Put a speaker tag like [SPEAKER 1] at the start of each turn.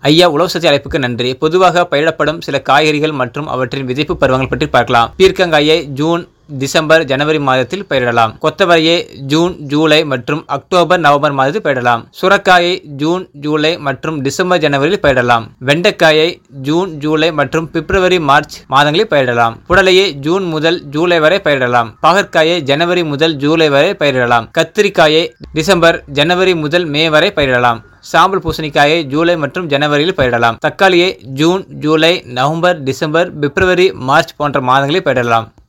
[SPEAKER 1] ஐயா, உழவு சந்தை அழைப்புக்கு நன்றி. பொதுவாக பயிரிடப்படும் சில காய்கறிகள் மற்றும் அவற்றின் விதைப்பு பருவங்கள் பற்றி பார்க்கலாம். பீர்க்கங்காயை ஜூன், டிசம்பர், ஜனவரி மாதத்தில் பயிரிடலாம். கொத்தவரையை ஜூன், ஜூலை மற்றும் அக்டோபர், நவம்பர் மாதத்தில் பயிரிடலாம். சுரக்காயை ஜூன், ஜூலை மற்றும் டிசம்பர், ஜனவரியில் பயிரிடலாம். வெண்டைக்காயை ஜூன், ஜூலை மற்றும் பிப்ரவரி, மார்ச் மாதங்களில் பயிரிடலாம். புடலையை ஜூன் முதல் ஜூலை வரை பயிரிடலாம். பாகற்காயை ஜனவரி முதல் ஜூலை வரை பயிரிடலாம். கத்திரிக்காயை டிசம்பர், ஜனவரி முதல் மே வரை பயிரிடலாம். சாம்பல் பூசணிக்காயை ஜூலை மற்றும் ஜனவரியில் பயிரிடலாம். தக்காளியை June, July, November, December, February, March போன்ற மாதங்களில் பயிரிடலாம்.